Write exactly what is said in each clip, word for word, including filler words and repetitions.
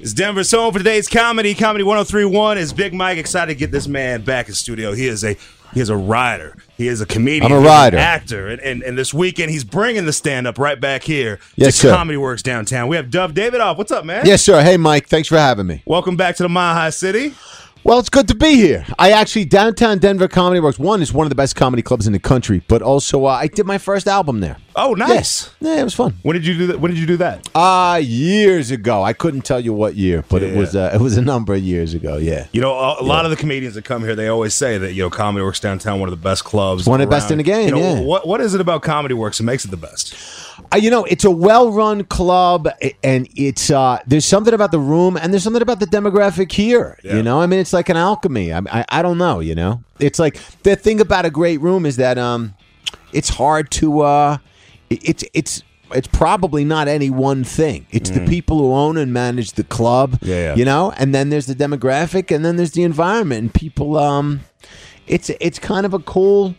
It's Denver's home for today's comedy. Comedy one oh three point one is Big Mike. Excited to get this man back in studio. He is a he is a writer. He is a comedian. I'm a He's writer. an actor. And, and, and this weekend, he's bringing the stand-up right back here yes, to sir. Comedy Works downtown. We have Dove Davidoff. What's up, man? Yes, sir. Hey, Mike. Thanks for having me. Welcome back to the Mile High City. Well, it's good to be here. I actually, downtown Denver Comedy Works, one, is one of the best comedy clubs in the country, but also uh, I did my first album there. Oh, nice. Yeah, yeah it was fun. When did you do that? When did you do that? Uh, years ago. I couldn't tell you what year, but Yeah. it was uh, it was a number of years ago, yeah. You know, a, a lot Yeah. of the comedians that come here, they always say that, you know, Comedy Works downtown, one of the best clubs. One of the best around. in the game, You know, yeah. What, what is it about Comedy Works that makes it the best? Uh, you know, it's a well-run club, a- and it's uh, there's something about the room, and there's something about the demographic here. Yeah. You know, I mean, it's like an alchemy. I, I I don't know. You know, it's like the thing about a great room is that um, it's hard to uh, it- it's it's. It's probably not any one thing. It's the people who own and manage the club. Yeah, yeah. You know, and then there's the demographic, and then there's the environment, and people. Um, it's it's kind of a cool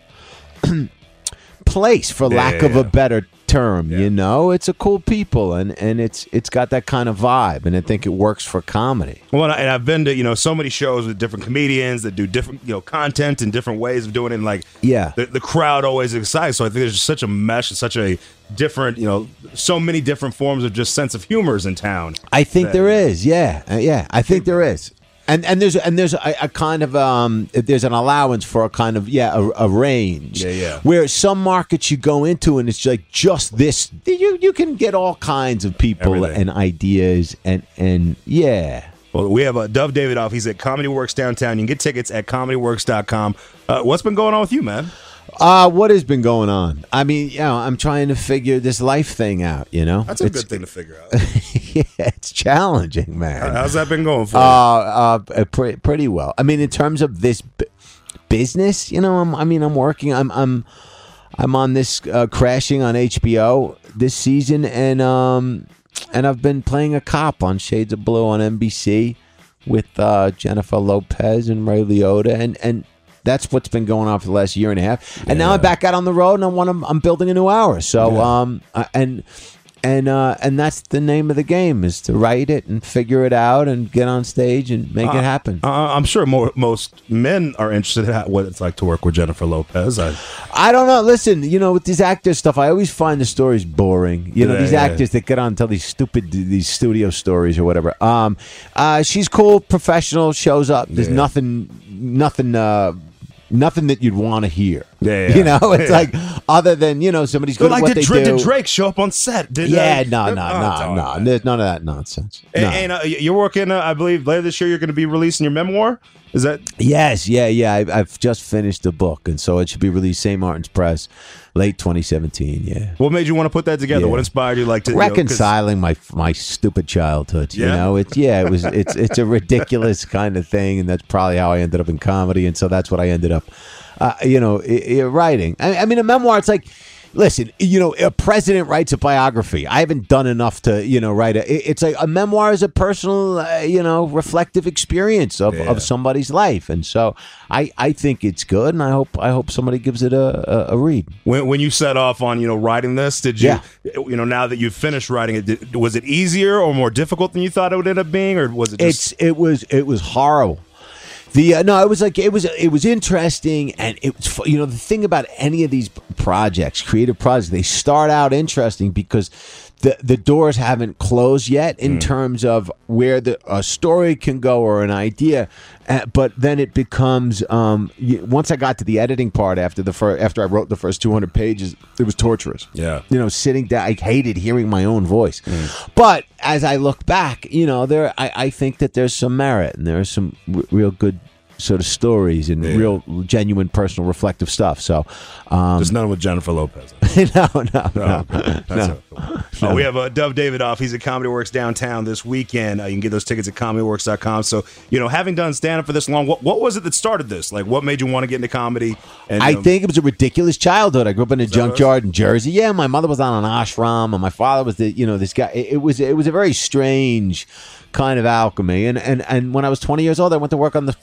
place, for Yeah, lack yeah, of yeah. a better term. Yeah. You know, it's a cool people, and and it's it's got that kind of vibe, and I think it works for comedy. Well, and I've been to, you know, so many shows with different comedians that do different, you know, content and different ways of doing it. And like, Yeah. the, the crowd always excites. So I think there's just such a mesh and such a different, you know, so many different forms of just sense of humors in town. I think that- there is, yeah, Uh, yeah. I think there is, and and there's and there's a, a kind of um, there's an allowance for a kind of yeah a, a range. Yeah, yeah. Where some markets you go into and it's like just this, you you can get all kinds of people Everything. and ideas and and yeah. Well, we have uh, Dove Davidoff. He's at Comedy Works downtown. You can get tickets at comedy works dot com. Uh, what's been going on with you, man? Uh, what has been going on? I mean, you know, I'm trying to figure this life thing out, you know? That's a It's- good thing to figure out. yeah, it's challenging, man. How's that been going for Uh, you? uh, pretty, pretty well. I mean, in terms of this b- business, you know, I'm, I mean, I'm working. I'm, I'm, I'm on this uh, Crashing on H B O this season, and um, and I've been playing a cop on Shades of Blue on N B C with uh, Jennifer Lopez and Ray Liotta, and and. That's what's been going on for the last year and a half, and now I'm back out on the road, and I want to, I'm building a new hour. So, Yeah. um, uh, and and uh, and that's the name of the game, is to write it and figure it out and get on stage and make it happen. Uh, I'm sure more, most men are interested in what it's like to work with Jennifer Lopez. I, I don't know. Listen, you know, with these actor stuff, I always find the stories boring. You know, Yeah, these yeah. actors that get on and tell these stupid these studio stories or whatever. Um, uh, she's cool, professional, shows up. There's Yeah. nothing, nothing. Uh, Nothing that you'd want to hear. Yeah, yeah. You know, it's Yeah. like, other than, you know, somebody's So good at like, what did, they Drake, do. did Drake show up on set? Did, Yeah, uh, no, uh, no, oh, no, dog. no. There's none of that nonsense. And, No. and uh, you're working, uh, I believe, later this year you're going to be releasing your memoir? Is that? Yes, yeah, yeah. I, I've just finished the book, and so it should be released Saint Martin's Press, late twenty seventeen. Yeah, What made you want to put that together? Yeah. What inspired you like to you know, 'cause- reconciling my my stupid childhood. You Yeah? know, it's yeah, it was it's it's a ridiculous kind of thing, and that's probably how I ended up in comedy, and so that's what I ended up, uh, you know, I, I, writing. I, I mean, a memoir. It's like. Listen, you know, a president writes a biography. I haven't done enough to, you know, write a. it- It's like a memoir is a personal, uh, you know, reflective experience of, Yeah. of somebody's life, and so I, I think it's good, and I hope I hope somebody gives it a, a, a read. when, when you set off on, you know, writing this, did you, Yeah. you know, now that you've finished writing it, did, was it easier or more difficult than you thought it would end up being, or was it just? It's it was it was horrible. The uh, no, it was like it was it was interesting, and it was fu- you know the thing about any of these projects, creative projects, they start out interesting because the the doors haven't closed yet in terms of where the a story can go or an idea, uh, but then it becomes um, you, once I got to the editing part after the fir- after I wrote the first two hundred pages, it was torturous. Yeah. you know, sitting down, I hated hearing my own voice, but as I look back, you know, there I, I think that there's some merit and there's some r- real good sort of stories and Yeah. real genuine personal reflective stuff. So, um, Just none with Jennifer Lopez. no, no, no, That's no. it. Uh, we have uh, Dove Davidoff. He's at Comedy Works downtown this weekend. Uh, you can get those tickets at comedy works dot com. So, you know, having done stand-up for this long, what, what was it that started this? Like, what made you want to get into comedy? And, I you know, think it was a ridiculous childhood. I grew up in a that what it junkyard in Jersey. Yeah, my mother was on an ashram, and my father was the you know this guy. It, it was it was a very strange kind of alchemy. And, and and when I was twenty years old, I went to work on the floor of the New York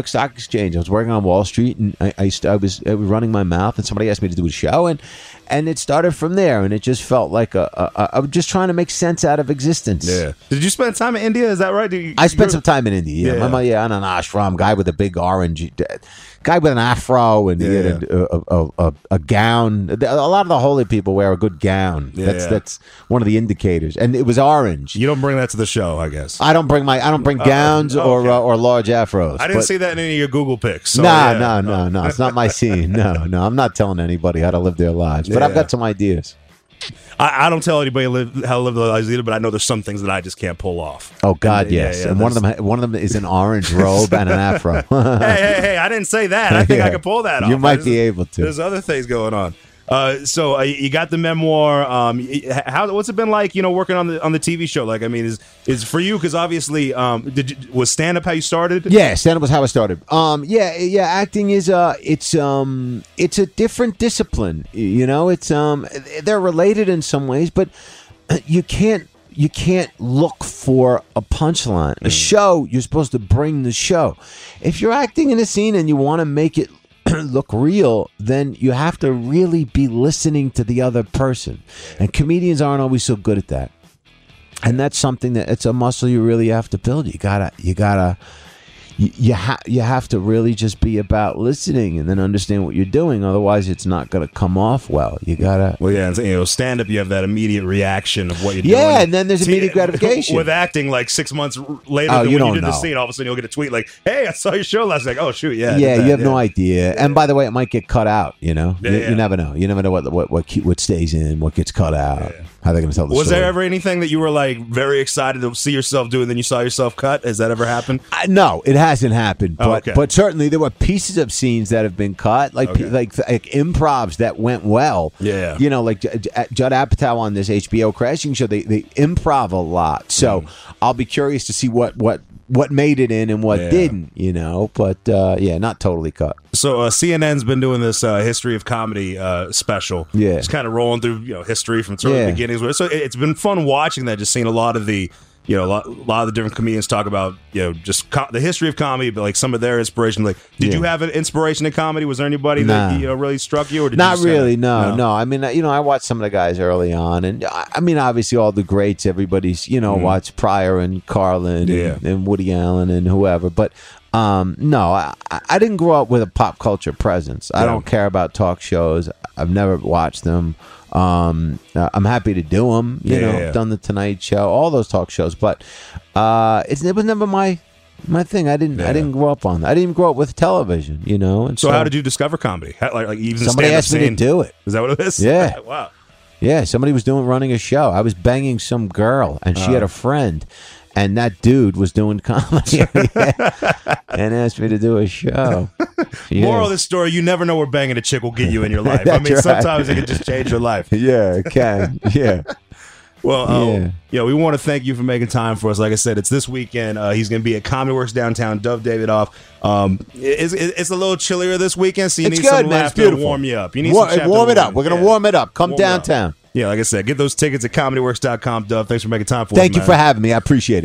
York Stock Exchange. I was working on Wall Street, and I, I, st- I, was, I was running my mouth, and somebody asked me to do a show, and and it started from there, and it just felt like a, a, a I was just trying to make sense out of existence. Yeah. Did you spend time in India? Is that right? Did you, I spent some time in India. Yeah, Yeah. my, yeah, on an ashram, guy with a big orange, guy with an afro, and he Yeah. had a, a, a, a gown. A lot of the holy people wear a good gown. Yeah, that's yeah. that's one of the indicators, and it was orange. You don't bring that to the show, I guess. I don't bring my I don't bring gowns oh, or okay. uh, or large afros. I didn't but- see that in any of your Google pics. So, nah, yeah. no, no, no. It's not my scene. No, no. I'm not telling anybody how to live their lives, but I've Yeah. got some ideas. I, I don't tell anybody live, how to live their lives either, but I know there's some things that I just can't pull off. Oh God, Yeah, yes. yeah, and one of them, one of them is an orange robe and an afro. hey, hey, hey! I didn't say that. I think I Yeah. could pull that off. You might There's- be able to. There's other things going on. Uh, so uh, you got the memoir. Um, y- how what's it been like? You know, working on the on the T V show. Like, I mean, is is for you because obviously, um, did you, was stand up how you started? Yeah, stand up was how I started. Um, yeah, yeah, acting is uh, it's um, it's a different discipline. You know, it's um, they're related in some ways, but you can't you can't look for a punchline. A show, you're supposed to bring the show. If you're acting in a scene and you want to make it look real, then you have to really be listening to the other person, and comedians aren't always so good at that. And that's something that it's a muscle you really have to build. You gotta, you gotta, you you, ha- you have to really just be about listening and then understand what you're doing. Otherwise, it's not gonna come off well. You gotta. Well, yeah, and, you know, stand up, you have that immediate reaction of what you're doing. Yeah, and then there's See, immediate gratification. With acting, like six months r- later Oh, than you when you don't did the know. scene, all of a sudden you'll get a tweet like, "Hey, I saw your show last night." Like, oh shoot, yeah, I did Yeah, that, you have yeah. no idea. And by the way, it might get cut out. You know, Yeah, you, yeah. you never know. You never know what what what, keep, what stays in, what gets cut out. How they're going to tell the Was story. there ever anything that you were like very excited to see yourself do, and then you saw yourself cut? Has that ever happened? I, no, it hasn't happened. But Oh, okay. but certainly there were pieces of scenes that have been cut, like Okay. like like improvs that went well. Yeah. you know, like J- J- Judd Apatow on this H B O Crashing show. They they improv a lot, so Mm. I'll be curious to see what what what made it in and what Yeah. didn't. You know, but uh, yeah, not totally cut. So uh, C N N's been doing this uh, history of comedy uh, special. Yeah. It's kind of rolling through, you know, history from sort of Yeah. the beginnings. So it- it's been fun watching that, just seeing a lot of the, you know, a lot, a lot of the different comedians talk about, you know, just co- the history of comedy, but like some of their inspiration. Like, did Yeah. you have an inspiration in comedy? Was there anybody Nah. that, you know, really struck you? Or did you Not just kinda- really, no, no, I mean, you know, I watched some of the guys early on, and I I mean, obviously, all the greats. Everybody's, you know, watched Pryor and Carlin Yeah. and, and Woody Allen and whoever. But um, no, I, I didn't grow up with a pop culture presence. I Yeah. don't care about talk shows. I've never watched them. Um, uh, I'm happy to do them. You Yeah, know, yeah, yeah. done the Tonight Show, all those talk shows. But uh, it's it was never my my thing. I didn't Yeah. I didn't grow up on that. I didn't even grow up with television. You know, and So, how did you discover comedy? How, like, like even Somebody stand-up asked me to scene? do it. Is that what it is? Yeah. Wow. Yeah, somebody was doing running a show. I was banging some girl, and she had Oh. a friend, and that dude was doing comedy and asked me to do a show. Yeah. Moral of the story: you never know where banging a chick will get you in your life. I That's mean, right. sometimes it can just change your life. Yeah, it can. Yeah. Well, uh, Yeah. you know, we want to thank you for making time for us. Like I said, it's this weekend. Uh, he's going to be at Comedy Works downtown. Dove Davidoff. Um, it's, it's a little chillier this weekend, so you It's need some good, man. It's laughter to beautiful. warm you up. You need War- some chapter warm it up. warming. We're going to Yeah. warm it up. Come Warm it up. downtown. Yeah, like I said, get those tickets at comedy works dot com. Dove, thanks for making time for us. Thank you man. for having me. I appreciate it.